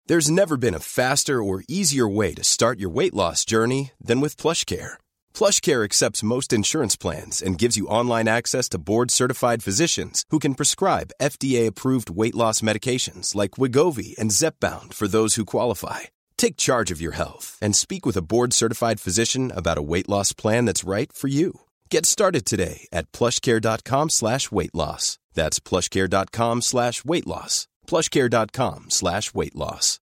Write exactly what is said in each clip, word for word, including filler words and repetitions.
There's never been a faster or easier way to start your weight loss journey than with PlushCare. PlushCare accepts most insurance plans and gives you online access to board-certified physicians who can prescribe F D A-approved weight loss medications like Wegovy and Zepbound for those who qualify. Take charge of your health and speak with a board-certified physician about a weight loss plan that's right for you. Get started today at plushcare.com slash weight loss. That's plushcare.com slash weight loss. plushcare.com slash weight loss.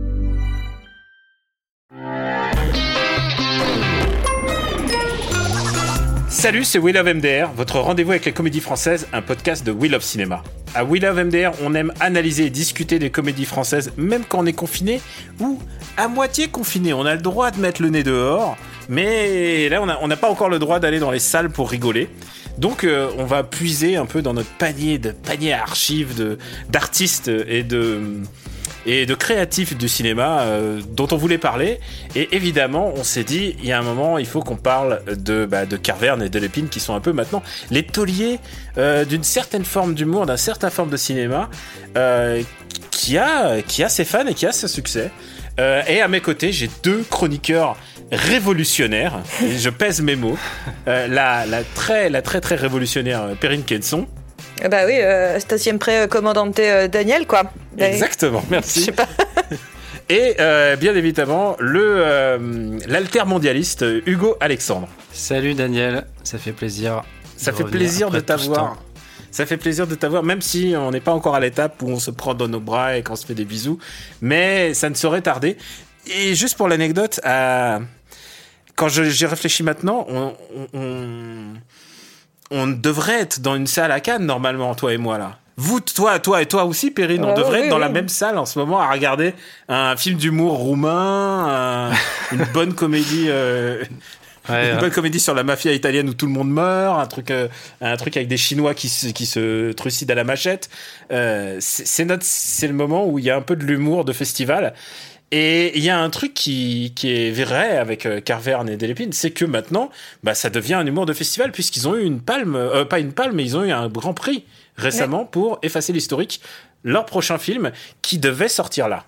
Salut, c'est We Love M D R, votre rendez-vous avec les comédies françaises, un podcast de We Love Cinéma. À We Love M D R, on aime analyser et discuter des comédies françaises, même quand on est confiné ou à moitié confiné. On a le droit de mettre le nez dehors, mais là, on n'a pas encore le droit d'aller dans les salles pour rigoler. Donc, euh, on va puiser un peu dans notre panier de panier à archives de, d'artistes et de... et de créatifs du cinéma euh, dont on voulait parler. Et évidemment, on s'est dit, il y a un moment, il faut qu'on parle de, bah, de Carverne et de Lépine, qui sont un peu maintenant les tauliers euh, d'une certaine forme d'humour, d'un certain forme de cinéma, euh, qui a, qui a ses fans et qui a ses succès. Euh, et à mes côtés, j'ai deux chroniqueurs révolutionnaires, et je pèse mes mots. Euh, la, la, très, la très très révolutionnaire Perrine Kenson. Bah oui, euh, station pré commandante euh, Daniel, quoi. Exactement, merci. Je sais pas. Et euh, bien évidemment, le, euh, l'altermondialiste Hugo Alexandre. Salut Daniel, ça fait plaisir. Ça fait plaisir de t'avoir. Ça fait plaisir de t'avoir, même si on n'est pas encore à l'étape où on se prend dans nos bras et qu'on se fait des bisous. Mais ça ne saurait tarder. Et juste pour l'anecdote, euh, quand je, j'y réfléchis maintenant, on... on, on On devrait être dans une salle à Cannes, normalement, toi et moi, là. Vous, toi, toi et toi aussi, Perrine, on euh, devrait oui, être dans oui. la même salle en ce moment à regarder un film d'humour roumain, un, une bonne comédie, euh, ouais, une ouais. bonne comédie sur la mafia italienne où tout le monde meurt, un truc, euh, un truc avec des Chinois qui se, qui se trucident à la machette. Euh, c'est, c'est, notre, c'est le moment où il y a un peu de l'humour de festival. Et il y a un truc qui, qui est vrai avec euh, Carverne et Delépine, c'est que maintenant, bah, ça devient un humour de festival, puisqu'ils ont eu une palme, euh, pas une palme, mais ils ont eu un grand prix récemment ouais. pour Effacer l'historique, leur prochain film qui devait sortir là.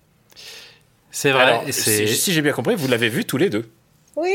C'est vrai. Alors, c'est... Si, si j'ai bien compris, vous l'avez vu tous les deux. Oui.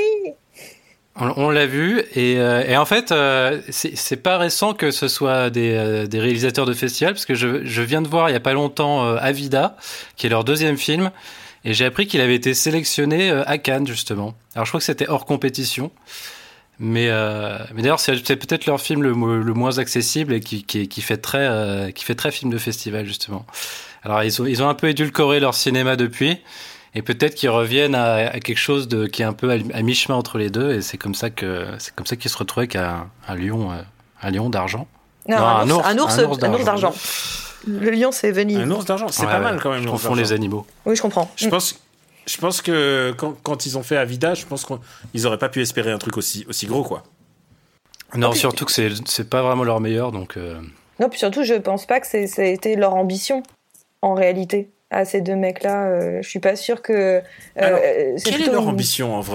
On, on l'a vu, et, euh, et en fait, euh, c'est, c'est pas récent que ce soit des, euh, des réalisateurs de festival, parce que je, je viens de voir il y a pas longtemps euh, Avida, qui est leur deuxième film, et j'ai appris qu'il avait été sélectionné euh, à Cannes, justement. Alors je crois que c'était hors compétition, mais, euh, mais d'ailleurs c'est, c'est peut-être leur film le, le moins accessible et qui, qui, qui, fait très, euh, qui fait très film de festival, justement. Alors ils ont, ils ont un peu édulcoré leur cinéma depuis, et peut-être qu'ils reviennent à, à quelque chose de, qui est un peu à, à mi-chemin entre les deux, et c'est comme ça que c'est comme ça qu'ils se retrouvaient qu'un un lion, un lion d'argent. Non, non un, ours, un, ours, un, ours, un ours d'argent. Le lion, c'est Venise. Un ours d'argent, c'est ouais, pas ouais, mal quand même. Je confonds les animaux. Oui, je comprends. Je pense, je pense que quand, quand ils ont fait Avida, je pense qu'ils auraient pas pu espérer un truc aussi, aussi gros, quoi. Non, puis, surtout que c'est, c'est pas vraiment leur meilleur, donc. Euh... Non, puis surtout, je pense pas que c'est, c'était leur ambition, en réalité. À ces deux mecs-là, euh, je suis pas sûre que. Euh, Alors, c'est quelle est leur une... ambition en vrai ?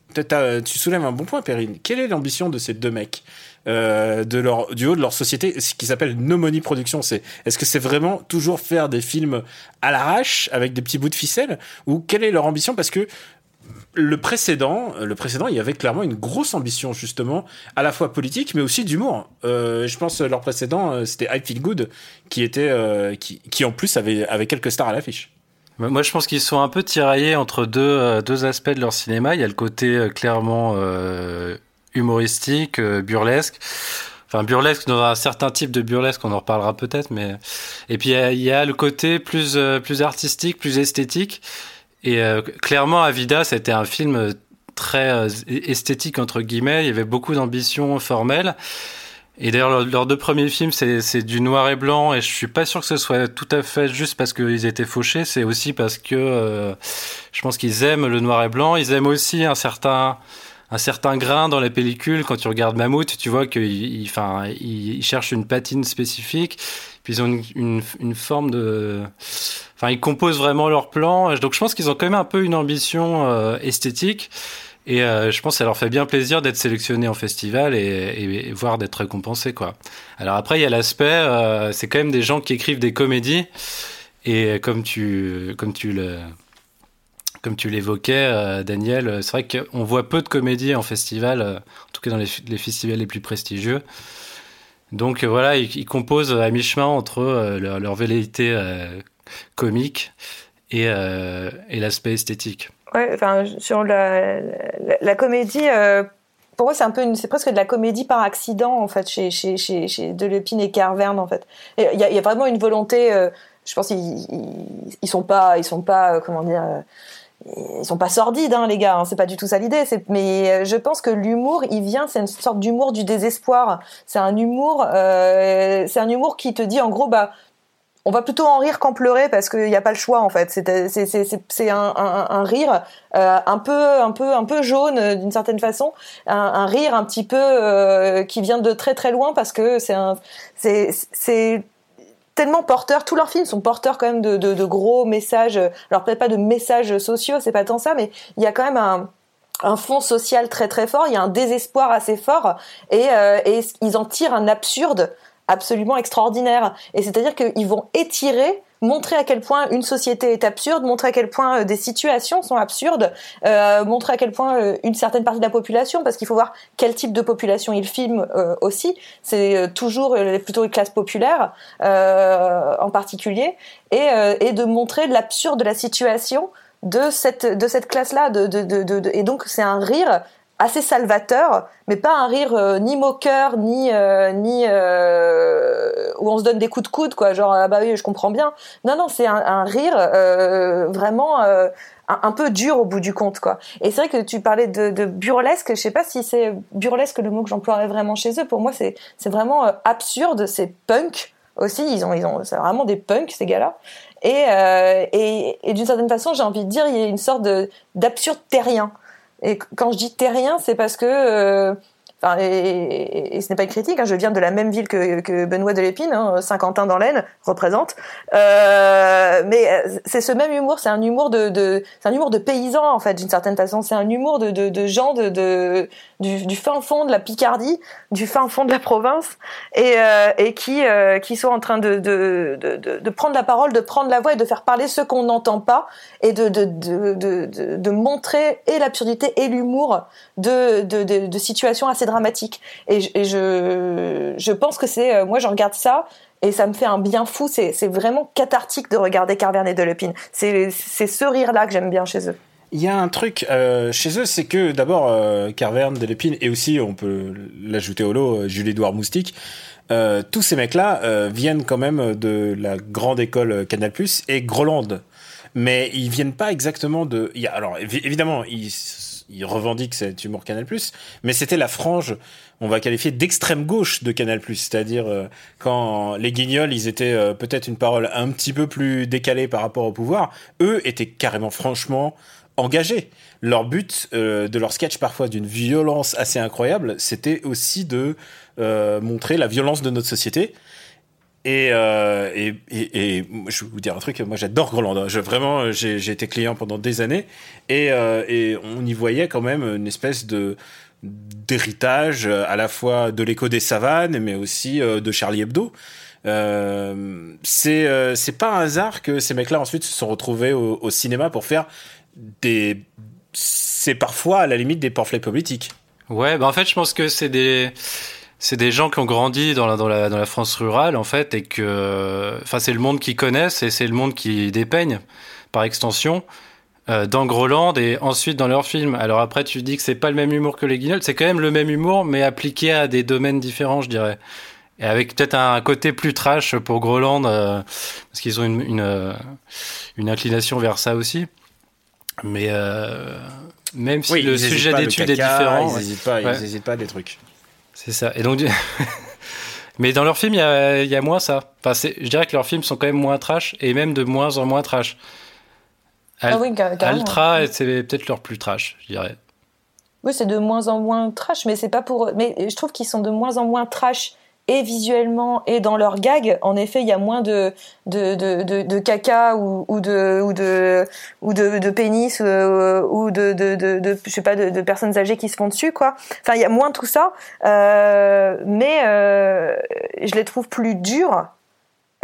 Tu soulèves un bon point, Perrine. Quelle est l'ambition de ces deux mecs, euh, de leur, du haut de leur société, ce qui s'appelle No Money Production ? C'est, est-ce que c'est vraiment toujours faire des films à l'arrache avec des petits bouts de ficelle ? Ou quelle est leur ambition ? Parce que le précédent, le précédent, il y avait clairement une grosse ambition justement, à la fois politique, mais aussi d'humour. Euh, je pense leur précédent, c'était I Feel Good, qui était, euh, qui, qui en plus avait, avait quelques stars à l'affiche. Moi, je pense qu'ils sont un peu tiraillés entre deux, euh, deux aspects de leur cinéma. Il y a le côté euh, clairement euh, humoristique, euh, burlesque. Enfin, burlesque dans un certain type de burlesque, on en reparlera peut-être. Mais et puis il y a, il y a le côté plus euh, plus artistique, plus esthétique. Et euh, clairement, Avida, c'était un film très euh, esthétique entre guillemets. Il y avait beaucoup d'ambition formelle. Et d'ailleurs, leurs deux premiers films, c'est, c'est du noir et blanc, et je suis pas sûr que ce soit tout à fait juste parce qu'ils étaient fauchés. C'est aussi parce que euh, je pense qu'ils aiment le noir et blanc. Ils aiment aussi un certain un certain grain dans la pellicule. Quand tu regardes Mammouth, tu vois qu'ils, enfin, ils, ils cherchent une patine spécifique. Puis ils ont une, une, une forme de, enfin, ils composent vraiment leur plan. Donc je pense qu'ils ont quand même un peu une ambition euh, esthétique. Et euh, je pense que ça leur fait bien plaisir d'être sélectionnés en festival et, et, et voire d'être récompensés, quoi. Alors après, il y a l'aspect, euh, c'est quand même des gens qui écrivent des comédies. Et comme tu, comme tu le, comme tu l'évoquais, euh, Daniel, c'est vrai qu'on voit peu de comédies en festival, euh, en tout cas dans les, les festivals les plus prestigieux. Donc euh, voilà, ils, ils composent à mi-chemin entre euh, leur, leur velléité euh, comique et, euh, et l'aspect esthétique. Ouais, enfin, sur la, la, la comédie, euh, pour moi, c'est un peu, une, c'est presque de la comédie par accident en fait, chez chez chez, chez Delépine et Carverne en fait. Il y a, y a vraiment une volonté. Euh, je pense qu'ils ils, ils sont pas, ils sont pas, euh, comment dire. Euh, Ils sont pas sordides, hein, les gars. Hein, c'est pas du tout ça l'idée. C'est... Mais je pense que l'humour, il vient, c'est une sorte d'humour du désespoir. C'est un humour, euh, c'est un humour qui te dit, en gros, bah, on va plutôt en rire qu'en pleurer parce qu'il n'y a pas le choix, en fait. C'est, c'est, c'est, c'est, c'est un, un, un rire euh, un peu, un peu, un peu jaune d'une certaine façon, un, un rire un petit peu euh, qui vient de très très loin parce que c'est un, c'est, c'est tellement porteurs, tous leurs films sont porteurs quand même de, de, de gros messages, alors peut-être pas de messages sociaux, c'est pas tant ça, mais il y a quand même un, un fond social très très fort, il y a un désespoir assez fort, et, euh, et ils en tirent un absurde absolument extraordinaire. Et c'est-à-dire qu'ils vont étirer, montrer à quel point une société est absurde, montrer à quel point euh, des situations sont absurdes, euh, montrer à quel point euh, une certaine partie de la population, parce qu'il faut voir quel type de population ils filment euh, aussi, c'est euh, toujours euh, plutôt les classes populaires euh, en particulier, et, euh, et de montrer l'absurde de la situation de cette, de cette classe-là. De, de, de, de, de, et donc c'est un rire assez salvateur, mais pas un rire euh, ni moqueur, ni euh, ni euh, où on se donne des coups de coude, quoi, genre ah bah oui, je comprends bien. Non non, c'est un, un rire euh, vraiment euh, un, un peu dur au bout du compte, quoi. Et c'est vrai que tu parlais de, de burlesque, je sais pas si c'est burlesque le mot que j'emploierais vraiment chez eux. Pour moi, c'est c'est vraiment euh, absurde, c'est punk aussi. Ils ont ils ont c'est vraiment des punks ces gars-là. Et euh, et, et d'une certaine façon, j'ai envie de dire, il y a une sorte de d'absurde terrien. Et quand je dis terrien, c'est parce que, euh, enfin, et, et, et ce n'est pas une critique, hein, je viens de la même ville que, que Benoît Delépine, hein, Saint-Quentin dans l'Aisne, représente. Euh, mais c'est ce même humour, c'est un humour de, de, c'est un humour de paysans en fait, d'une certaine façon. C'est un humour de, de, de gens de, de du, du fin fond de la Picardie, du fin fond de la province, et, euh, et qui, euh, qui sont en train de, de, de, de, de prendre la parole, de prendre la voix et de faire parler ceux qu'on n'entend pas, et de, de, de, de, de, de montrer et l'absurdité et l'humour de, de, de, de situations assez dramatiques. Et, et je, je pense que c'est, moi je regarde ça, et ça me fait un bien fou. C'est, c'est vraiment cathartique de regarder Carverne et Delépine. C'est, c'est ce rire-là que j'aime bien chez eux. Il y a un truc euh, chez eux, c'est que d'abord euh, Carverne, Delépine, et aussi on peut l'ajouter au lot, Jules-Édouard Moustique, euh, tous ces mecs-là euh, viennent quand même de la grande école Canal+, et Groland. Mais ils viennent pas exactement de... Il y a, alors évidemment, ils, ils revendiquent cet humour Canal+, mais c'était la frange, on va qualifier d'extrême gauche de Canal+, c'est-à-dire euh, quand les Guignols, ils étaient euh, peut-être une parole un petit peu plus décalée par rapport au pouvoir, eux étaient carrément franchement engagés. Leur but euh, de leur sketch, parfois d'une violence assez incroyable, c'était aussi de euh, montrer la violence de notre société. Et, euh, et, et, et je vais vous dire un truc, moi j'adore Groland. Je, vraiment, j'ai, j'ai été client pendant des années, et, euh, et on y voyait quand même une espèce de d'héritage à la fois de l'Écho des Savanes, mais aussi euh, de Charlie Hebdo. Euh, c'est euh, c'est pas un hasard que ces mecs-là ensuite se sont retrouvés au, au cinéma pour faire des, c'est parfois à la limite des pamphlets politiques. Ouais, bah en fait, je pense que c'est des, c'est des gens qui ont grandi dans la, dans la, dans la France rurale, en fait, et que, enfin, c'est le monde qu'ils connaissent et c'est le monde qu'ils dépeignent, par extension, euh, dans Groland et ensuite dans leurs films. Alors après, tu dis que c'est pas le même humour que les Guignols, c'est quand même le même humour, mais appliqué à des domaines différents, je dirais. Et avec peut-être un côté plus trash pour Groland, euh, parce qu'ils ont une, une, euh, une inclination vers ça aussi. Mais euh, même si oui, le sujet d'étude est différent, ils n'hésitent pas, ouais. Ils pas à des trucs. C'est ça. Et donc, mais dans leurs films, il y a, il y a moins ça. Enfin, c'est, je dirais que leurs films sont quand même moins trash et même de moins en moins trash. Al- ah oui, Altra, ouais. C'est peut-être leur plus trash, je dirais. Oui, c'est de moins en moins trash, mais c'est pas pour. Mais je trouve qu'ils sont de moins en moins trash. Et visuellement et dans leurs gags, en effet, il y a moins de de de de, de caca ou, ou de ou de ou de, de pénis euh, ou de de de, de je sais pas de, de personnes âgées qui se font dessus, quoi. Enfin, il y a moins tout ça, euh, mais euh, je les trouve plus durs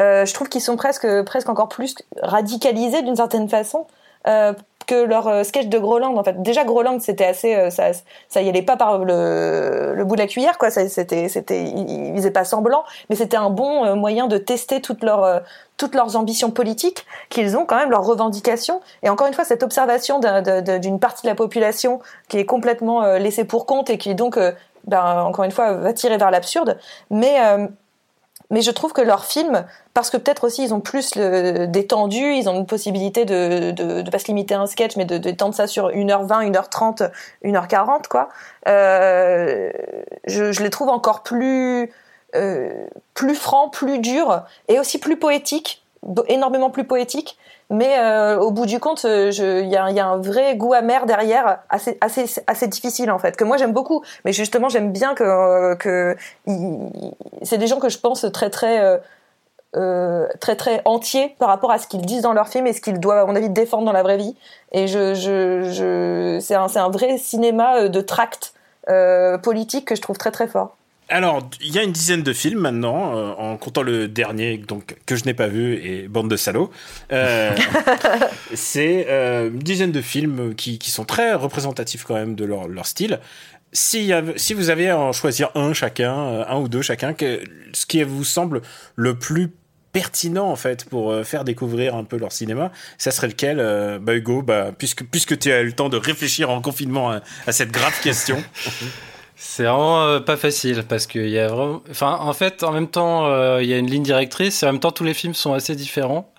euh, je trouve qu'ils sont presque, presque encore plus radicalisés d'une certaine façon. Euh, que leur euh, sketch de Groland en fait. Déjà Groland c'était assez euh, ça ça y allait pas par le, le bout de la cuillère quoi, ça c'était c'était ils, ils faisaient pas semblant, mais c'était un bon euh, moyen de tester toutes leurs euh, toutes leurs ambitions politiques, qu'ils ont quand même leurs revendications, et encore une fois cette observation d'un, de, d'une partie de la population qui est complètement euh, laissée pour compte et qui donc euh, ben, encore une fois va tirer vers l'absurde, mais euh, mais je trouve que leurs films, parce que peut-être aussi ils ont plus le, d'étendue, ils ont une possibilité de de, de pas se limiter à un sketch, mais de d'étendre ça sur une heure vingt, une heure trente, une heure quarante, quoi. Euh, je, je les trouve encore plus euh, plus francs, plus durs, et aussi plus poétiques, énormément plus poétiques. Mais euh, au bout du compte, il y a, y a un vrai goût amer derrière, assez, assez, assez difficile en fait, que moi j'aime beaucoup. Mais justement, j'aime bien que, euh, que y, c'est des gens que je pense très très euh, euh, très très entiers par rapport à ce qu'ils disent dans leurs films et ce qu'ils doivent, à mon avis, défendre dans la vraie vie. Et je, je, je, c'est un, c'est un vrai cinéma de tract euh, politique que je trouve très très fort. Alors, il y a une dizaine de films maintenant, euh, en comptant le dernier, donc que je n'ai pas vu, et bande de salauds. Euh, c'est euh, une dizaine de films qui, qui sont très représentatifs quand même de leur, leur style. Si, y a, si vous avez à en choisir un chacun, un ou deux chacun, que, ce qui vous semble le plus pertinent en fait pour euh, faire découvrir un peu leur cinéma, ça serait lequel euh, bah Hugo, bah, puisque, puisque tu as eu le temps de réfléchir en confinement à, à cette grave question. C'est vraiment euh, pas facile parce qu'il y a vraiment. Enfin, en fait, en même temps, euh, il y a une ligne directrice et en même temps, tous les films sont assez différents.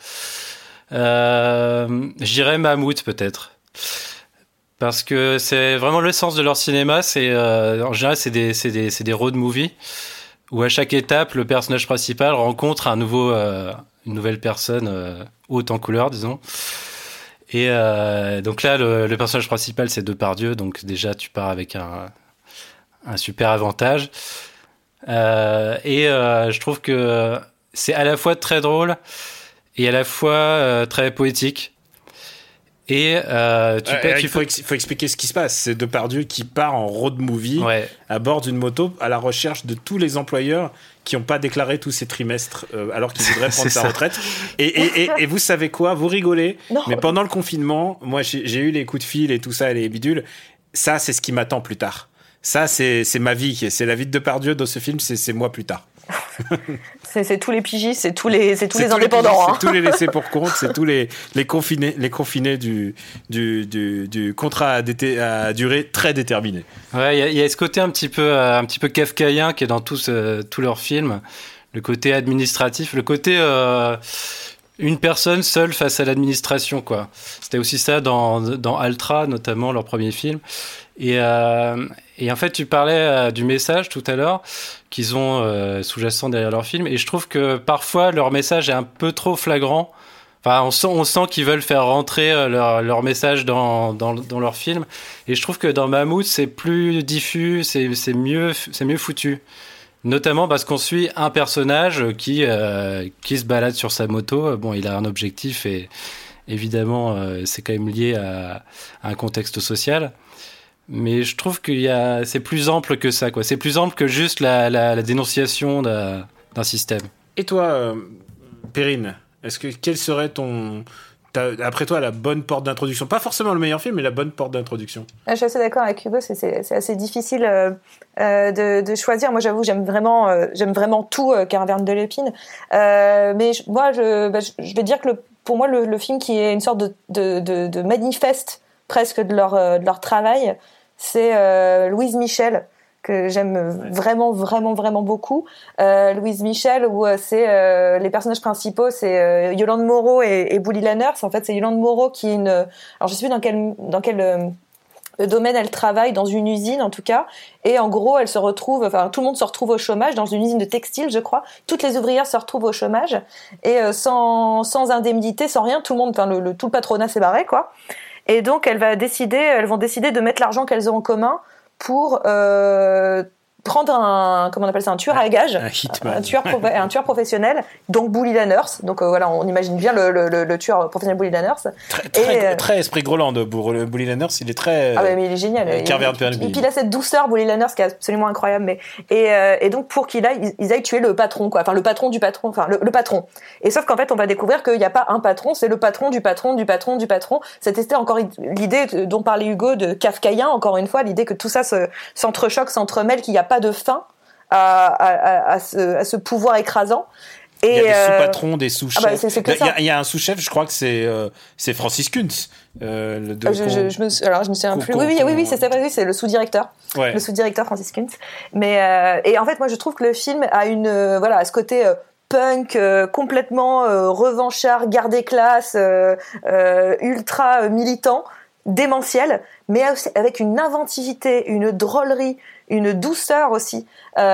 Euh, je dirais Mammouth peut-être. Parce que c'est vraiment le sens de leur cinéma. C'est, euh, en général, c'est des, c'est, des, c'est des road movies où à chaque étape, le personnage principal rencontre un nouveau, euh, une nouvelle personne euh, haute en couleur, disons. Et euh, donc là, le, le personnage principal, c'est Depardieu. Donc déjà, tu pars avec un. un super avantage. Euh, et euh, je trouve que c'est à la fois très drôle et à la fois euh, très poétique. Et euh, tu euh, peux, il tu faut, peux... ex- faut expliquer ce qui se passe. C'est Depardieu qui part en road movie ouais. à bord d'une moto à la recherche de tous les employeurs qui n'ont pas déclaré tous ces trimestres euh, alors qu'ils voudraient prendre sa ça. retraite. Et, et, et, et vous savez quoi ? Vous rigolez, non. Mais pendant le confinement, moi j'ai, j'ai eu les coups de fil et tout ça, et les bidules. Ça, c'est ce qui m'attend plus tard. Ça, c'est, c'est ma vie, c'est la vie de Depardieu dans ce film, c'est, c'est moi plus tard. c'est, c'est tous les pigistes, c'est tous les, c'est tous c'est les tous indépendants. Les pigistes, hein. C'est tous les laissés pour compte, c'est tous les, les confinés, les confinés du, du, du, du contrat à, dété, à durée très déterminée. Ouais, il y, y a ce côté un petit peu, un petit peu kafkaïen qui est dans tous, euh, tous leurs films. Le côté administratif, le côté euh, une personne seule face à l'administration, quoi. C'était aussi ça dans, dans Altra, notamment leur premier film. Et, euh, et en fait, tu parlais euh, du message tout à l'heure qu'ils ont euh, sous-jacent derrière leur film, et je trouve que parfois leur message est un peu trop flagrant. Enfin, on sent, on sent qu'ils veulent faire rentrer leur, leur message dans, dans, dans leur film, et je trouve que dans Mammouth, c'est plus diffus, c'est, c'est mieux, c'est mieux foutu. Notamment parce qu'on suit un personnage qui euh, qui se balade sur sa moto. Bon, il a un objectif et évidemment, euh, c'est quand même lié à, à un contexte social. Mais je trouve qu'il y a, c'est plus ample que ça, quoi. C'est plus ample que juste la, la, la dénonciation d'un, d'un système. Et toi, euh, Perrine, est-ce que quel serait ton, ta, après toi, la bonne porte d'introduction ? Pas forcément le meilleur film, mais la bonne porte d'introduction. Je suis assez d'accord avec Hugo. C'est, c'est, c'est assez difficile euh, euh, de, de choisir. Moi, j'avoue, j'aime vraiment, euh, j'aime vraiment tout euh, Caraverne de l'épine. Euh, mais je, moi, je, bah, je, je vais dire que le, pour moi, le, le film qui est une sorte de, de, de, de manifeste presque de leur, de leur travail, c'est euh, Louise Michel, que j'aime ouais. vraiment, vraiment, vraiment beaucoup. Euh, Louise Michel, où euh, c'est euh, les personnages principaux, c'est euh, Yolande Moreau et, et Bouli Lanners. En fait, c'est Yolande Moreau qui est une... Alors, je sais plus dans quel, dans quel euh, domaine elle travaille, dans une usine en tout cas. Et en gros, elle se retrouve... Enfin, tout le monde se retrouve au chômage, dans une usine de textile, je crois. Toutes les ouvrières se retrouvent au chômage. Et euh, sans, sans indemnité, sans rien, tout le monde... Enfin, le, le, tout le patronat s'est barré, quoi. Et donc, elles, va décider, elles vont décider de mettre l'argent qu'elles ont en commun pour, euh, prendre un, comment on appelle ça, un tueur à gages, un, hitman. un tueur, prof- un tueur professionnel, donc Bully Lanners. Donc euh, voilà, on imagine bien le, le, le, le tueur professionnel Bully Lanners. Très, très, et, euh, très esprit Groland, Bully Lanners, il est très. Ah ouais, mais il est génial. Euh, il, il, il, il a cette douceur, Bully Lanners, qui est absolument incroyable. Mais et, euh, et donc pour qu'il aille, ils, ils aillent tuer le patron, quoi. Enfin le patron du patron, enfin le, le patron. Et sauf qu'en fait, on va découvrir qu'il n'y a pas un patron, c'est le patron du patron du patron du patron. C'était encore l'idée dont parlait Hugo de kafkaïen, encore une fois, l'idée que tout ça se, s'entrechoque, s'entremêle, qu'il n'y a pas de fin à, à, à, à, ce, à ce pouvoir écrasant. Et il y a des euh... sous-patrons, des sous-chefs. Ah bah c'est, c'est que il, y a, il y a un sous-chef, je crois que c'est, euh, c'est Francis Kuntz. Euh, le de, je, je, je me, alors je me souviens plus. Oui, oui, oui, oui, c'est ça, oui, c'est le sous-directeur. Ouais. Le sous-directeur Francis Kuntz. Mais, euh, et en fait, moi, je trouve que le film a une, euh, voilà, à ce côté, euh, punk, euh, complètement euh, revanchard, gardé classe, euh, euh, ultra euh, militant, démentiel, mais aussi avec une inventivité, une drôlerie, une douceur aussi,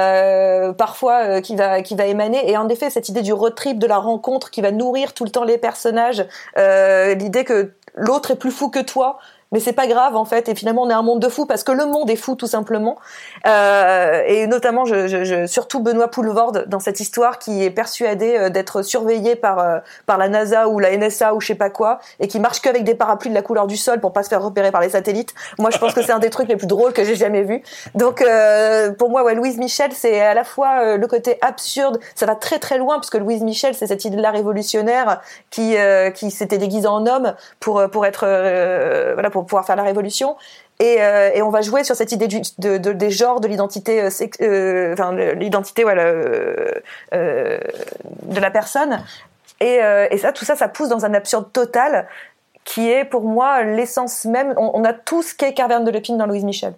euh, parfois euh, qui va qui va émaner. Et en effet, cette idée du road trip, de la rencontre, qui va nourrir tout le temps les personnages, euh, l'idée que l'autre est plus fou que toi. Mais c'est pas grave en fait, et finalement on est un monde de fous parce que le monde est fou tout simplement. Euh, et notamment, je, je, je, surtout Benoît Poelvoorde dans cette histoire qui est persuadé d'être surveillé par euh, par la NASA ou la N S A ou je sais pas quoi, et qui marche qu'avec des parapluies de la couleur du sol pour pas se faire repérer par les satellites. Moi, je pense que c'est un des trucs les plus drôles que j'ai jamais vu. Donc euh, pour moi, ouais, Louise Michel, c'est à la fois euh, le côté absurde, ça va très très loin parce que Louise Michel, c'est cette idée-là révolutionnaire qui euh, qui s'était déguisée en homme pour pour être euh, voilà pour pour pouvoir faire la révolution. Et, euh, et on va jouer sur cette idée du, de, de, des genres, de l'identité, euh, euh, enfin l'identité voilà, euh, euh, de la personne. Et, euh, et ça, tout ça, ça pousse dans un absurde total qui est pour moi l'essence même. On, on a tout ce qu'est Caverne de l'épine dans Louise Michel.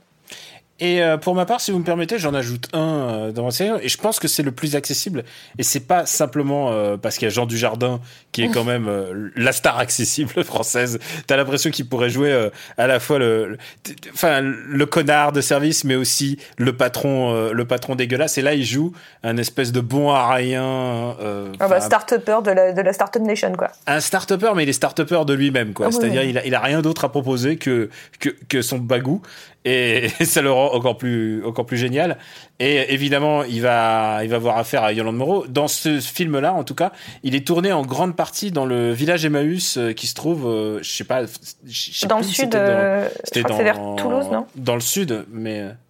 Et euh, pour ma part, si vous me permettez, j'en ajoute un euh, dans ma série, et je pense que c'est le plus accessible. Et c'est pas simplement euh, parce qu'il y a Jean Dujardin qui est quand même euh, la star accessible française. T'as l'impression qu'il pourrait jouer euh, à la fois le, enfin le, le connard de service, mais aussi le patron, euh, le patron dégueulasse. Et là, il joue un espèce de bon arien. Euh, ah bah, start-upper de la de la Startup Nation, quoi. Un start-upper, mais il est start-upper de lui-même, quoi. Ah, C'est-à-dire, oui. il a, il a rien d'autre à proposer que que que son bagou. Et ça le rend encore plus, encore plus génial. Et évidemment, il va, il va avoir affaire à Yolande Moreau. Dans ce film-là, en tout cas, il est tourné en grande partie dans le village Emmaüs qui se trouve, euh, je sais pas, je sais dans plus le si sud. c'était dans, euh, c'était je crois dans, que c'est vers Toulouse, non? Dans le sud, mais euh,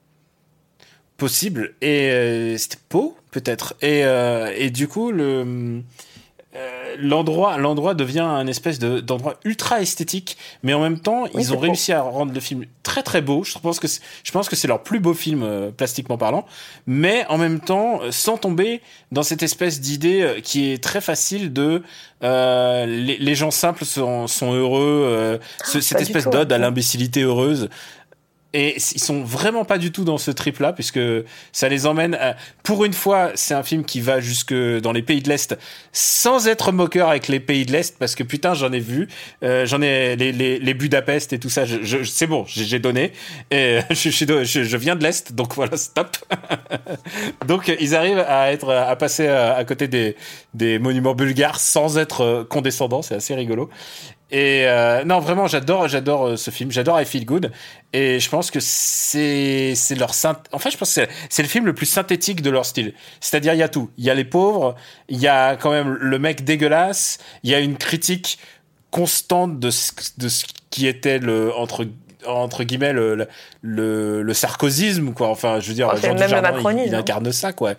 possible. Et euh, c'était Pau, peut-être. Et euh, et du coup, le Euh, l'endroit, l'endroit devient un espèce de, d'endroit ultra esthétique, mais en même temps, oui, ils ont beau. réussi à rendre le film très très beau. Je pense que c'est, je pense que c'est leur plus beau film euh, plastiquement parlant, mais en même temps, sans tomber dans cette espèce d'idée qui est très facile de euh, les, les gens simples sont, sont heureux, euh, ce, cette espèce tout, d'ode ouais. à l'imbécilité heureuse. Et ils sont vraiment pas du tout dans ce trip-là, puisque ça les emmène à... Pour une fois, c'est un film qui va jusque dans les pays de l'Est, sans être moqueur avec les pays de l'Est, parce que putain, j'en ai vu, euh, j'en ai les, les, les Budapest et tout ça, je, je, c'est bon, j'ai, j'ai donné, et je, je, je, je viens de l'Est, donc voilà, stop. Donc ils arrivent à être, à passer à, à côté des, des monuments bulgares sans être condescendants, c'est assez rigolo. Et euh, non, vraiment, j'adore, j'adore euh, ce film. J'adore I Feel Good. Et je pense que c'est, c'est leur synth... En fait, je pense que c'est, c'est le film le plus synthétique de leur style. C'est-à-dire, il y a tout. Il y a les pauvres. Il y a quand même le mec dégueulasse. Il y a une critique constante de ce, de ce qui était le entre entre guillemets le le, le sarkozysme, quoi. Enfin, je veux dire, oh, Jean Dujardin, il, il hein. incarne ça, quoi.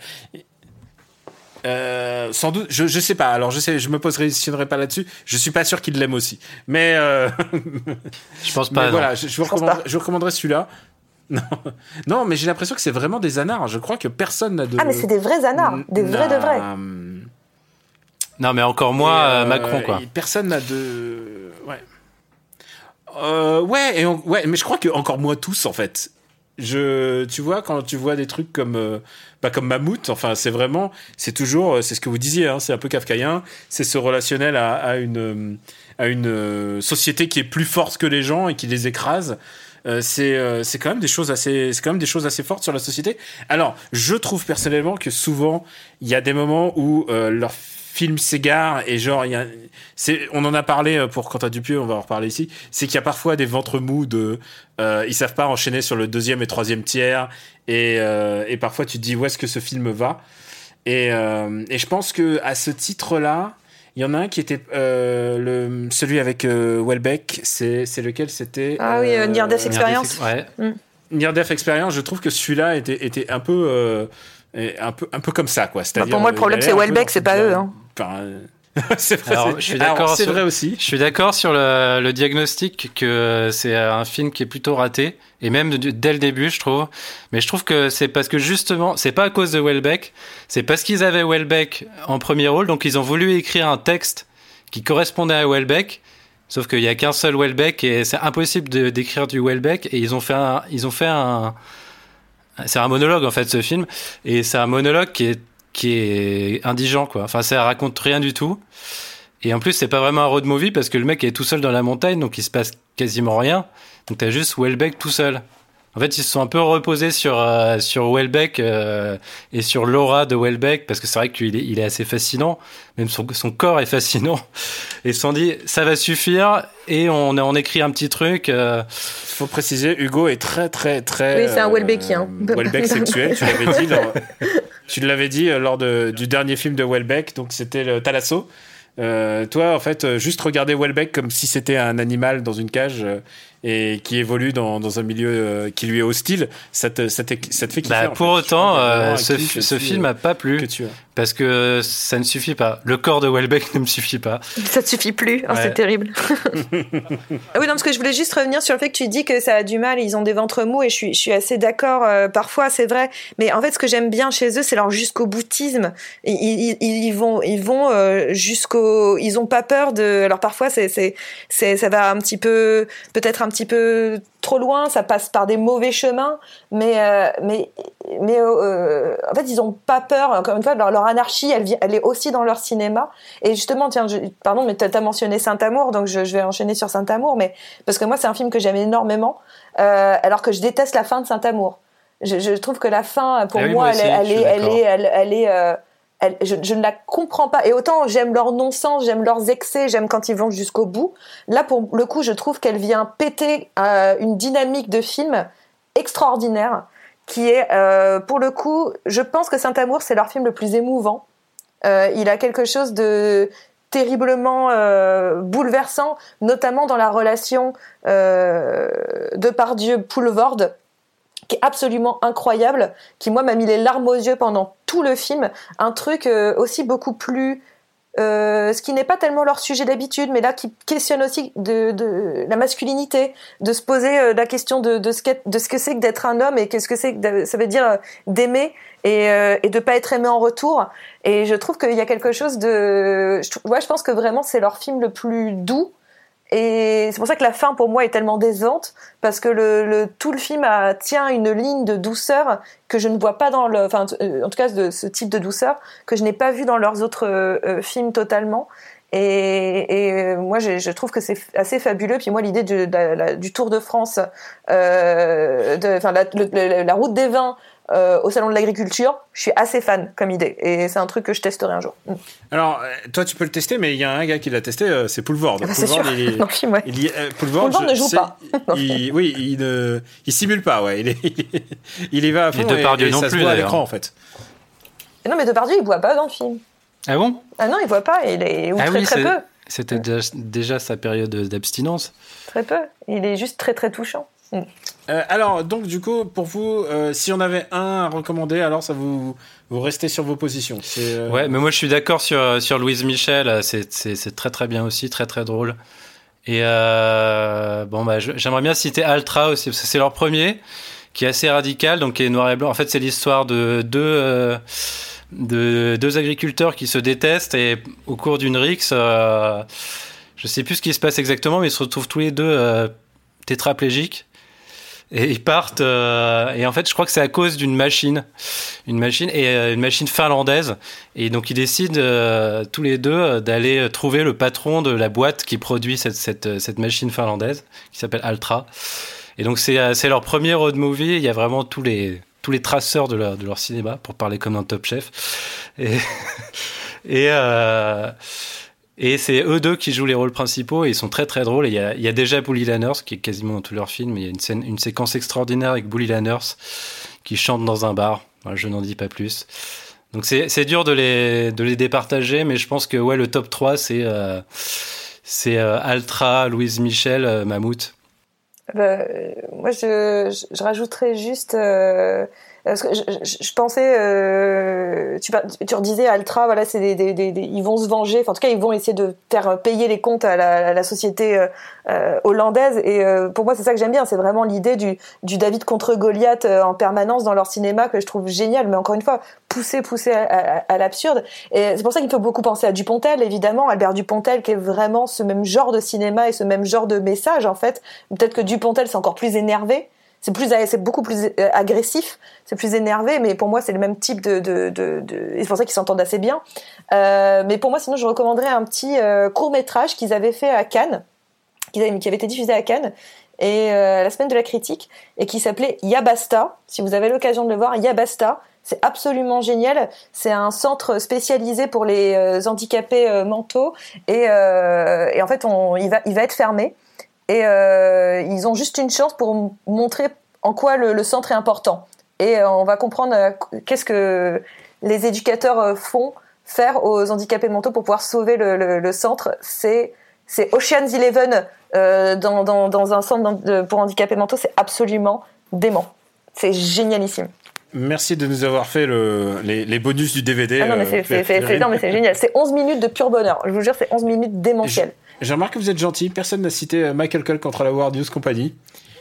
Euh, sans doute, je je sais pas. Alors je sais, je me positionnerai pas là-dessus. Je suis pas sûr qu'il l'aime aussi. Mais euh... je pense pas. Mais voilà, je, je vous recommanderais, je vous recommanderais celui-là. Non, non, mais j'ai l'impression que c'est vraiment des anards. Je crois que personne n'a de. Ah mais c'est des vrais anards, des vrais de vrais. Non mais encore moins euh, Macron, quoi. Personne n'a de. Ouais. Euh, ouais, et on... ouais, mais je crois que encore moins tous en fait. Je, tu vois, quand tu vois des trucs comme, euh, bah comme Mammouth, enfin, c'est vraiment, c'est toujours, c'est ce que vous disiez, hein, c'est un peu kafkaïen, c'est ce relationnel à, à une, à une société qui est plus forte que les gens et qui les écrase. euh, c'est euh, c'est quand même des choses assez c'est quand même des choses assez fortes sur la société. Alors, je trouve personnellement que souvent il y a des moments où euh, leur film s'égare et genre il y a c'est on en a parlé pour Quentin Dupieux, on va en reparler ici, c'est qu'il y a parfois des ventres mous de euh, ils savent pas enchaîner sur le deuxième et troisième tiers et euh, et parfois tu te dis où est-ce que ce film va et euh, et je pense que à ce titre-là, il y en a un qui était euh, le celui avec euh, Welbeck, c'est c'est lequel c'était Ah euh, oui, euh, Near Death Experience. Ouais. Mm. Near Death Experience, je trouve que celui-là était était un peu euh, un peu un peu comme ça quoi, c'est-à-dire bah pour moi le problème c'est Welbeck, c'est pas eux hein. Enfin, c'est vrai, Alors, c'est, je suis d'accord alors, c'est sur, vrai aussi. Je suis d'accord sur le, le diagnostic que c'est un film qui est plutôt raté, et même de, dès le début, je trouve. Mais je trouve que c'est parce que justement, c'est pas à cause de Welbeck, c'est parce qu'ils avaient Welbeck en premier rôle, donc ils ont voulu écrire un texte qui correspondait à Welbeck. Sauf qu'il y a qu'un seul Welbeck et c'est impossible de, d'écrire du Welbeck. Et ils ont fait un, ils ont fait un, c'est un monologue en fait ce film, et c'est un monologue qui est qui est indigent quoi. Enfin ça raconte rien du tout et en plus c'est pas vraiment un road movie parce que le mec est tout seul dans la montagne donc il se passe quasiment rien, donc t'as juste Welbeck tout seul. En fait ils se sont un peu reposés sur euh, sur Welbeck euh, et sur l'aura de Welbeck parce que c'est vrai qu'il est, il est assez fascinant, même son, son corps est fascinant, et ils se sont dit ça va suffire et on, on écrit un petit truc. euh... Faut préciser, Hugo est très très très oui c'est un Welbeckien euh, Welbeck sexuel, tu l'avais dit lors, tu l'avais dit lors de, du dernier film de Welbeck, donc c'était le Thalasso. Euh, toi, en fait, juste regarder Welbeck comme si c'était un animal dans une cage euh, et qui évolue dans, dans un milieu euh, qui lui est hostile, ça te, ça te, ça te fait kiffer. Bah, en pour fait. autant, euh, ce, f- ce film n'a pas plu parce que ça ne suffit pas. Le corps de Welbeck ne me suffit pas. Ça ne suffit plus, oh, ouais. C'est terrible. Ah oui, non, parce que je voulais juste revenir sur le fait que tu dis que ça a du mal, ils ont des ventres mous, et je suis, je suis assez d'accord. Euh, parfois, c'est vrai, mais en fait, ce que j'aime bien chez eux, c'est leur jusqu'au boutisme. Ils, ils, ils vont, ils vont euh, jusqu'au, ils ont pas peur de. Alors parfois, c'est, c'est, c'est, ça va un petit peu, peut-être un petit peu trop loin, ça passe par des mauvais chemins, mais euh, mais mais euh, en fait, ils ont pas peur. Encore une fois, leur, leur anarchie, elle, elle est aussi dans leur cinéma. Et justement, tiens, je, pardon, mais t'as, t'as mentionné Saint-Amour, donc je, je vais enchaîner sur Saint-Amour, mais parce que moi, c'est un film que j'aime énormément, euh, alors que je déteste la fin de Saint-Amour. Je, je trouve que la fin, pour ah oui, moi, moi aussi, elle, est, elle, est, elle est, elle, elle est, euh, elle, je, je ne la comprends pas. Et autant j'aime leur non-sens, j'aime leurs excès, j'aime quand ils vont jusqu'au bout. Là, pour le coup, je trouve qu'elle vient péter euh, une dynamique de film extraordinaire, qui est, euh, pour le coup, je pense que Saint-Amour, c'est leur film le plus émouvant. Euh, il a quelque chose de terriblement euh, bouleversant, notamment dans la relation euh, Depardieu-Poulvorde, qui est absolument incroyable, qui moi m'a mis les larmes aux yeux pendant tout le film. Un truc euh, aussi beaucoup plus, euh, ce qui n'est pas tellement leur sujet d'habitude, mais là qui questionne aussi de, de la masculinité, de se poser euh, la question de, de, ce de ce que c'est que d'être un homme et qu'est-ce que c'est que ça veut dire euh, d'aimer et, euh, et de pas être aimé en retour. Et je trouve qu'il y a quelque chose de, je, ouais, je pense que vraiment c'est leur film le plus doux. Et c'est pour ça que la fin, pour moi, est tellement décevante, parce que le, le, tout le film a, tient une ligne de douceur que je ne vois pas dans le... Enfin, en tout cas, de ce type de douceur, que je n'ai pas vu dans leurs autres euh, films totalement. Et, et moi, je, je trouve que c'est assez fabuleux. Puis moi, l'idée de, de, de, du Tour de France, euh, de, enfin, la, le, la route des vins, Euh, au salon de l'agriculture, je suis assez fan comme idée, et c'est un truc que je testerai un jour. Alors toi tu peux le tester, mais il y a un gars qui l'a testé, euh, c'est Poulvorde. Ah bah, c'est sûr. Il, non, film, ouais. il, euh, Poulvorde, Poulvorde ne joue pas. il, oui, il ne, il simule pas, ouais. Il, est, il, il y va à fond, et, et, et non ça plus, se voit à l'écran en fait. Et non, mais Depardieu il voit pas dans le film. Ah bon? Ah non, il voit pas. Il est ou ah très oui, très c'est... peu. C'était déjà, déjà sa période d'abstinence. Très peu. Il est juste très très touchant. Mm. Euh, alors, donc, du coup, pour vous, euh, si on avait un à recommander, alors ça vous, vous restez sur vos positions. C'est, euh... Ouais, mais moi je suis d'accord sur, sur Louise Michel, c'est, c'est, c'est très très bien aussi, très très drôle. Et euh, bon, bah, j'aimerais bien citer Altra aussi, parce que c'est leur premier, qui est assez radical, donc qui est noir et blanc. En fait, c'est l'histoire de deux, euh, de deux agriculteurs qui se détestent, et au cours d'une rixe, euh, je sais plus ce qui se passe exactement, mais ils se retrouvent tous les deux euh, tétraplégiques. Et ils partent, euh, et en fait, je crois que c'est à cause d'une machine, une machine, et euh, une machine finlandaise. Et donc, ils décident euh, tous les deux euh, d'aller trouver le patron de la boîte qui produit cette, cette, cette machine finlandaise, qui s'appelle Altra. Et donc c'est, c'est leur premier road movie. Il y a vraiment tous les tous les traceurs de leur de leur cinéma, pour parler comme dans Top Chef. Et et euh, et c'est eux deux qui jouent les rôles principaux et ils sont très très drôles. Et il y a il y a déjà Bully Lanners qui est quasiment dans tous leurs films. Il y a une scène une séquence extraordinaire avec Bully Lanners qui chante dans un bar. Voilà, je n'en dis pas plus. Donc c'est c'est dur de les de les départager, mais je pense que ouais, le top trois c'est euh, c'est euh, Altra, Louise Michel, euh, Mammouth. Bah, moi, je, je, je rajouterais juste euh, parce que je, je, je pensais, euh, tu, tu redisais Altra, voilà, c'est des, des, des, des, ils vont se venger. Enfin, en tout cas, ils vont essayer de faire payer les comptes à la, à la société euh, euh, hollandaise. Et euh, pour moi, c'est ça que j'aime bien. C'est vraiment l'idée du, du David contre Goliath euh, en permanence dans leur cinéma que je trouve génial. Mais encore une fois, poussé, poussé à, à, à l'absurde. Et c'est pour ça qu'il faut beaucoup penser à Dupontel, évidemment, Albert Dupontel, qui est vraiment ce même genre de cinéma et ce même genre de message, en fait. Peut-être que Dupontel, c'est encore plus énervé. C'est plus, c'est beaucoup plus agressif, c'est plus énervé, mais pour moi c'est le même type de, de, de, de... et c'est pour ça qu'ils s'entendent assez bien. Euh, mais pour moi, sinon, je recommanderais un petit euh, court métrage qu'ils avaient fait à Cannes, qui avait, qui avait été diffusé à Cannes et euh, la semaine de la critique, et qui s'appelait Yabasta. Si vous avez l'occasion de le voir, Yabasta, c'est absolument génial. C'est un centre spécialisé pour les euh, handicapés euh, mentaux, et, euh, et en fait, on, il va, il va être fermé. Et euh, ils ont juste une chance pour m- montrer en quoi le, le centre est important. Et euh, on va comprendre euh, qu'est-ce que les éducateurs euh, font faire aux handicapés mentaux pour pouvoir sauver le, le, le centre. C'est, c'est Ocean's Eleven euh, dans, dans, dans un centre de, pour handicapés mentaux. C'est absolument dément. C'est génialissime. Merci de nous avoir fait le, les, les bonus du D V D. Ah non, mais c'est, euh, c'est, c'est, c'est, non, mais c'est génial. C'est onze minutes de pur bonheur. Je vous jure, c'est onze minutes démentielles. J'ai remarqué que vous êtes gentil. Personne n'a cité Michael Cullen contre la War News Company,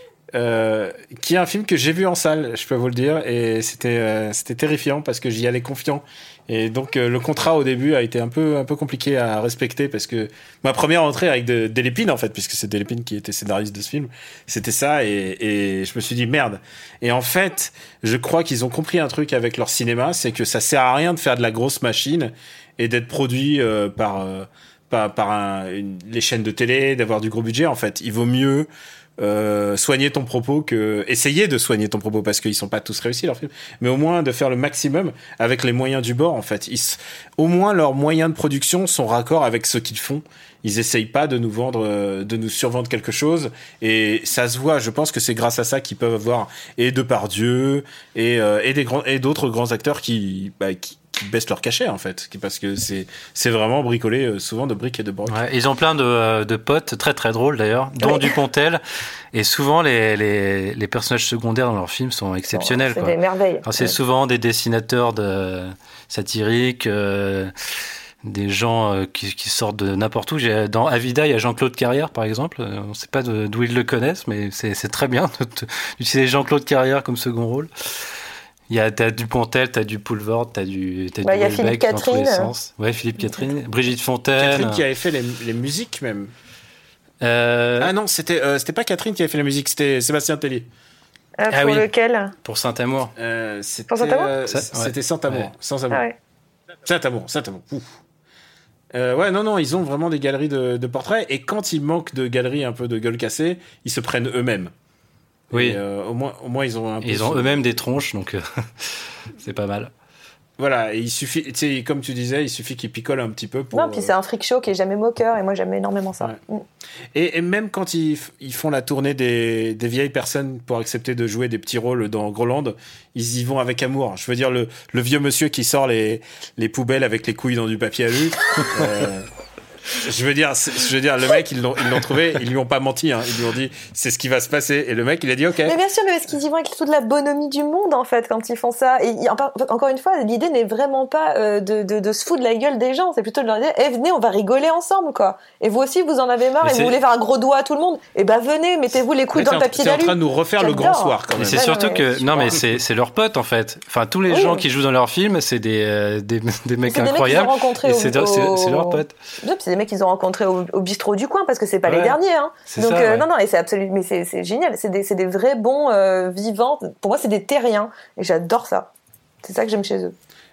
euh, qui est un film que j'ai vu en salle, je peux vous le dire, et c'était euh, c'était terrifiant parce que j'y allais confiant. Et donc euh, le contrat au début a été un peu un peu compliqué à respecter parce que ma première entrée avec de, Delépine en fait, puisque c'est Delépine qui était scénariste de ce film, c'était ça, et, et je me suis dit merde. Et en fait, je crois qu'ils ont compris un truc avec leur cinéma, c'est que ça sert à rien de faire de la grosse machine et d'être produit euh, par euh, par, par un, une, les chaînes de télé, d'avoir du gros budget. En fait, il vaut mieux euh, soigner ton propos que essayer de soigner ton propos, parce qu'ils sont pas tous réussis leurs films, mais au moins de faire le maximum avec les moyens du bord. En fait, ils, au moins leurs moyens de production sont raccords avec ce qu'ils font. Ils essayent pas de nous vendre, de nous survendre quelque chose, et ça se voit. Je pense que c'est grâce à ça qu'ils peuvent avoir et Depardieu et euh, et des grands et d'autres grands acteurs qui bah, qui qui baissent leur cachet en fait, parce que c'est c'est vraiment bricolé euh, souvent de briques et de brocs. Ouais, ils ont plein de de potes très très drôles d'ailleurs, dont oui. Dupontel, et souvent les les les personnages secondaires dans leurs films sont exceptionnels. C'est quoi. des merveilles. Alors, c'est ouais. souvent des dessinateurs de satiriques, euh, des gens euh, qui qui sortent de n'importe où. J'ai, dans Avida, il y a Jean-Claude Carrière par exemple. On ne sait pas de, d'où ils le connaissent, mais c'est c'est très bien d'utiliser Jean-Claude Carrière comme second rôle. Il y a, t'as du Pontel, t'as du Poulvord, t'as du, t'as bah, du Welbeck dans tous les sens. Ouais, Philippe Catherine, Brigitte Fontaine. Catherine qui avait fait les, les musiques même. Euh... Ah non, c'était, euh, c'était pas Catherine qui avait fait la musique, c'était Sébastien Tellier. Euh, pour ah oui. lequel ? Pour Saint-Amour. Euh, c'était, pour Saint-Amour euh, Ça, C'était ouais. Saint-Amour. Ouais. Sans amour. Ah ouais. Saint-Amour, Saint-Amour. Ouf. Euh, ouais, non, non, ils ont vraiment des galeries de, de portraits, et quand il manque de galeries un peu de gueule cassée, ils se prennent eux-mêmes. Oui. Et, euh, au moins, au moins, ils ont un peu. Ils ont eux-mêmes des tronches, donc euh, c'est pas mal. Voilà, et il suffit, tu sais, comme tu disais, il suffit qu'ils picolent un petit peu pour. Non, puis c'est un freak show qui est jamais moqueur, et moi j'aime énormément ça. Ouais. Mm. Et, et même quand ils, ils font la tournée des, des vieilles personnes pour accepter de jouer des petits rôles dans Groland, ils y vont avec amour. Je veux dire, le, le vieux monsieur qui sort les, les poubelles avec les couilles dans du papier alu. euh, Je veux dire, je veux dire, le mec, ils l'ont, ils l'ont trouvé, ils lui ont pas menti, hein. Ils lui ont dit, c'est ce qui va se passer. Et le mec, il a dit, ok. Mais bien sûr, mais parce qu'ils y vont avec toute la bonhomie du monde, en fait, quand ils font ça. Et encore une fois, l'idée n'est vraiment pas euh, de, de, de se foutre de la gueule des gens. C'est plutôt de leur dire, eh, venez, on va rigoler ensemble, quoi. Et vous aussi, vous en avez marre, mais et c'est... vous voulez faire un gros doigt à tout le monde. Eh ben, venez, mettez-vous les couilles dans le papier d'alu. C'est en train de nous refaire J'adore. Le grand soir, quand même. Mais c'est ouais, surtout non, mais que, non, mais c'est, c'est leurs potes, en fait. Enfin, tous les oui. gens qui jouent dans leurs films, c'est des, euh, des, des mecs c'est incroyables. Des mecs qu'ils ont rencontrés et au, c'est, au... c'est, c'est leurs potes. Ouais, c'est des mecs qu'ils ont rencontrés au, au bistrot du coin, parce que c'est pas ouais. les derniers, hein. C'est Donc, ça, euh, ouais. non, non, et c'est absolument, mais c'est, c'est génial. C'est des, c'est des vrais bons euh, vivants. Pour moi, c'est des terriens. Et j'adore ça. C'est ça que j'aime chez eux.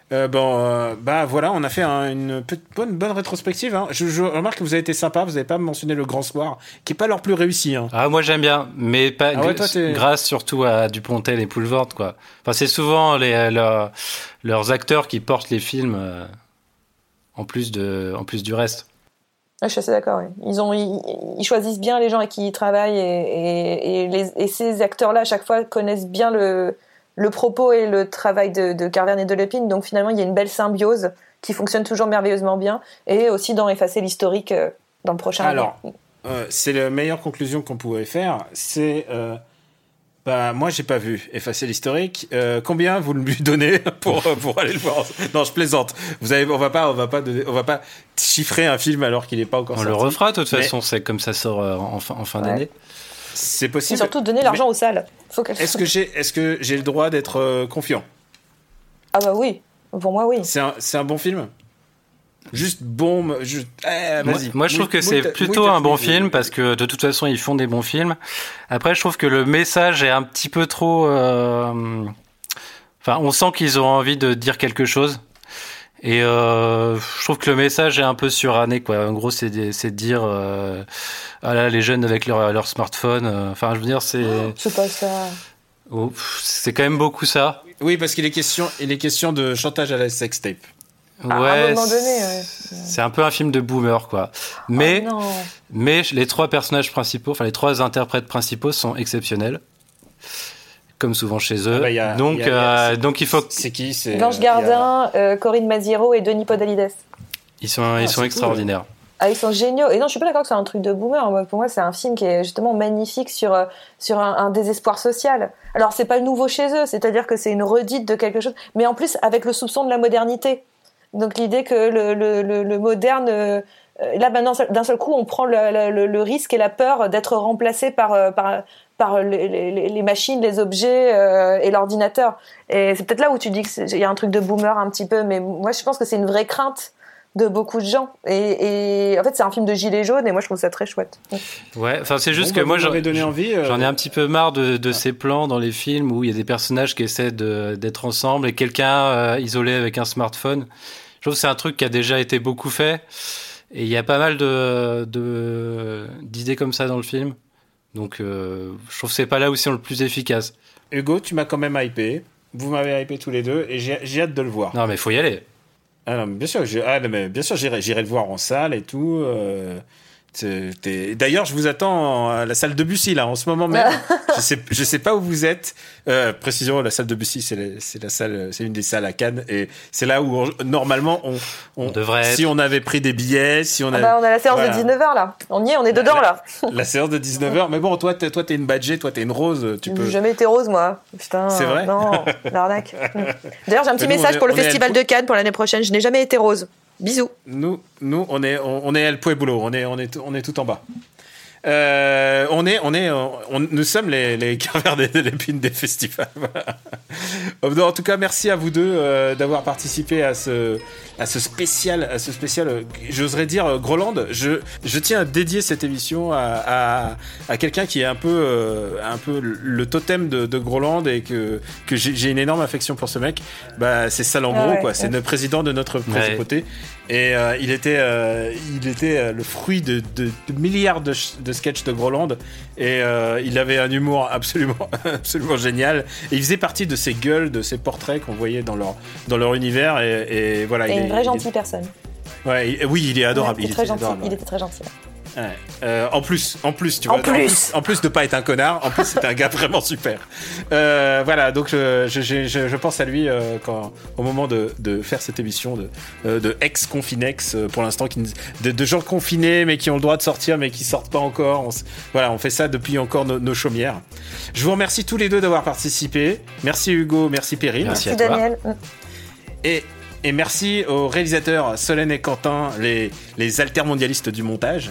Euh, bon, euh, bah voilà, on a fait un, une petite, bonne, bonne rétrospective. Hein. Je, je remarque que vous avez été sympa, vous n'avez pas mentionné Le Grand Soir, qui n'est pas leur plus réussi. Hein. Ah, moi j'aime bien, mais pas ah ouais, gr- toi, t'es... grâce surtout à Dupontel et Poulvord, quoi. Enfin, c'est souvent les, leurs, leurs acteurs qui portent les films euh, en, plus de, en plus du reste. Ah, je suis assez d'accord. Oui. Ils, ont, ils, ils choisissent bien les gens avec qui ils travaillent et, et, et, les, et ces acteurs-là, à chaque fois, connaissent bien le, le propos et le travail de, de Carverne et de Lepine. Donc finalement, il y a une belle symbiose qui fonctionne toujours merveilleusement bien. Et aussi dans Effacer l'historique euh, dans le prochain. Alors, euh, c'est la meilleure conclusion qu'on pouvait faire. C'est... Euh, bah, moi, j'ai pas vu Effacer l'historique. Euh, combien vous lui donnez pour, pour aller le voir? Non, je plaisante. Vous avez, on va pas, on va pas, donner, on va pas chiffrer un film alors qu'il est pas encore on sorti. On le refera, de toute mais... façon, c'est comme ça sort euh, en fin, en fin ouais. d'année. C'est possible. Et surtout donner l'argent mais... aux salles. Faut que... Est-ce que j'ai, est-ce que j'ai le droit d'être euh, confiant? Ah bah oui. Pour moi, oui. C'est un, c'est un bon film? Juste bon, juste, eh, moi, vas-y. moi je trouve oui, que c'est oui, plutôt oui, un bon oui, film oui. parce que de toute façon ils font des bons films. Après je trouve que le message est un petit peu trop... Euh... Enfin on sent qu'ils ont envie de dire quelque chose. Et euh, je trouve que le message est un peu suranné, quoi. En gros c'est de, c'est de dire euh, ah là les jeunes avec leur, leur smartphone. Euh... Enfin je veux dire c'est... Oh, c'est pas ça. Oh, c'est quand même beaucoup ça. Oui parce qu'il est question, il est question de chantage à la sextape. Ouais, à un moment donné, ouais. C'est un peu un film de boomer, quoi. Mais, oh mais les trois personnages principaux, enfin les trois interprètes principaux sont exceptionnels, comme souvent chez eux. Ah bah y a, donc, y a, y a, euh, donc il faut. C'est qui? C'est Blanche Gardin, a... euh, Corinne Maziero et Denis Podalides. Ils sont, ah, ils sont extraordinaires. Cool. Ah, ils sont géniaux. Et non, je suis pas d'accord que c'est un truc de boomer. Pour moi, c'est un film qui est justement magnifique sur sur un, un désespoir social. Alors, c'est pas nouveau chez eux, c'est-à-dire que c'est une redite de quelque chose, mais en plus avec le soupçon de la modernité. Donc l'idée que le, le, le, le moderne, euh, là maintenant d'un seul coup on prend le, le, le risque et la peur d'être remplacé par, par, par les, les, les machines, les objets euh, et l'ordinateur. Et c'est peut-être là où tu dis qu'il y a un truc de boomer un petit peu, mais moi je pense que c'est une vraie crainte de beaucoup de gens. Et, et en fait c'est un film de gilets jaunes et moi je trouve ça très chouette. Ouais, enfin c'est juste bon, que bah, moi j'en, donné envie, euh... j'en ai un petit peu marre de, de ces plans dans les films où il y a des personnages qui essaient de, d'être ensemble et quelqu'un euh, isolé avec un smartphone. Je trouve que c'est un truc qui a déjà été beaucoup fait et il y a pas mal de, de d'idées comme ça dans le film. Donc euh, je trouve que c'est pas là où ils sont le plus efficaces. Hugo, tu m'as quand même hypé. Vous m'avez hypé tous les deux et j'ai, j'ai hâte de le voir. Non mais faut y aller. Ah non, bien sûr, j'ai, ah, non, mais bien sûr j'irai, j'irai le voir en salle et tout. Euh, t'es, t'es... D'ailleurs, je vous attends à la salle de Bussy là en ce moment même. je sais, je sais pas où vous êtes. Euh, précision, la salle de Bussy, c'est la, c'est la salle, c'est une des salles à Cannes et c'est là où on, normalement on, on, on devrait. Si être... on avait pris des billets, si on ah avait. Bah, on a la séance voilà. de dix-neuf heures là. On y est, on est dedans la, là. La séance de dix-neuf heures. Mais bon, toi, t'es, toi, t'es une badgée, toi, t'es une rose. Tu peux. J'ai jamais été rose moi. Putain. C'est vrai. Non, l'arnaque. D'ailleurs, j'ai un petit mais nous, message est, pour le est Festival de Cannes pour l'année prochaine. Je n'ai jamais été rose. Bisous. Nous, nous, on est, on, on est El Pueblo, on est, on est, on est tout en bas. Euh, on est, on est, on, nous sommes les, les Carverne et Lepine des festivals. En tout cas, merci à vous deux euh, d'avoir participé à ce, à ce spécial, à ce spécial. Euh, j'oserais dire euh, Groland. Je, je tiens à dédier cette émission à, à, à quelqu'un qui est un peu, euh, un peu le totem de, de Groland et que, que j'ai, j'ai une énorme affection pour ce mec. Bah, c'est Salengro, ah ouais, quoi. Ouais. C'est le président de notre principauté. Ouais. Et euh, il était, euh, il était euh, le fruit de, de, de milliards de, de sketchs de Groland. Et euh, il avait un humour absolument, absolument génial. Et il faisait partie de ces gueules, de ces portraits qu'on voyait dans leur, dans leur univers. Et, et voilà. Et il une est, vraie il gentille est... personne. Ouais, il... oui, il est adorable. Ouais, il, est il, très était gentil. adorable, ouais. Il était très gentil. Ouais. Euh, en plus, en plus, tu en vois, plus. en plus, en plus de pas être un connard, en plus c'est un gars vraiment super. Euh, voilà, donc je, je, je, je pense à lui euh, quand, au moment de, de faire cette émission de, euh, de ex-confinex euh, pour l'instant, qui, de, de gens confinés mais qui ont le droit de sortir mais qui sortent pas encore. On, voilà, on fait ça depuis encore no, nos chaumières. Je vous remercie tous les deux d'avoir participé. Merci Hugo, merci Perrine. Merci, merci à toi. Daniel. Et Et merci aux réalisateurs Solène et Quentin, les, les altermondialistes du montage.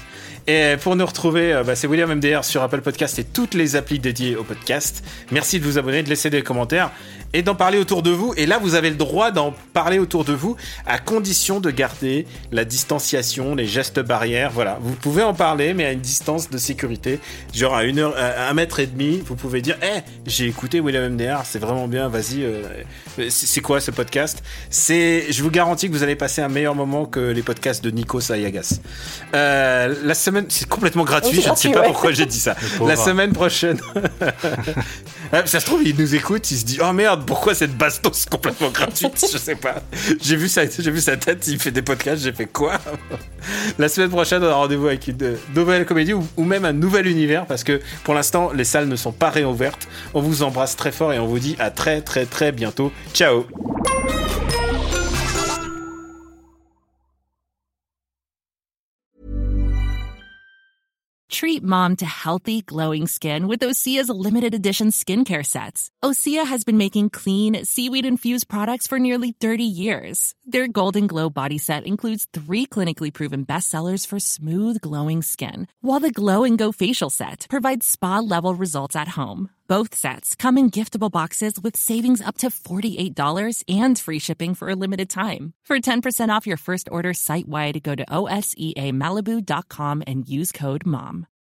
Et pour nous retrouver, euh, bah, c'est William M D R sur Apple Podcast et toutes les applis dédiées au podcast. Merci de vous abonner, de laisser des commentaires et d'en parler autour de vous. Et là, vous avez le droit d'en parler autour de vous à condition de garder la distanciation, les gestes barrières. Voilà, vous pouvez en parler, mais à une distance de sécurité, genre à une heure, à un mètre et demi. Vous pouvez dire, eh, hey, j'ai écouté William M D R, c'est vraiment bien. Vas-y, euh, c'est quoi ce podcast ? C'est, je vous garantis que vous allez passer un meilleur moment que les podcasts de Nico Sayagas. Euh, la semaine, c'est complètement gratuit. Je ne sais pas ouais. pourquoi j'ai dit ça. La semaine prochaine. Ça se trouve, il nous écoute, il se dit, oh merde, pourquoi cette bastos complètement gratuite ? Je sais pas. J'ai vu sa, j'ai vu sa tête, il fait des podcasts, j'ai fait quoi ? La semaine prochaine, on a rendez-vous avec une nouvelle comédie ou, ou même un nouvel univers parce que pour l'instant, les salles ne sont pas réouvertes. On vous embrasse très fort et on vous dit à très très très bientôt. Ciao. Treat mom to healthy, glowing skin with Osea's limited edition skincare sets. Osea has been making clean, seaweed-infused products for nearly thirty years. Their Golden Glow body set includes three clinically proven bestsellers for smooth, glowing skin, while the Glow and Go facial set provides spa-level results at home. Both sets come in giftable boxes with savings up to forty-eight dollars and free shipping for a limited time. For ten percent off your first order site-wide, go to O S E A Malibu dot com and use code MOM.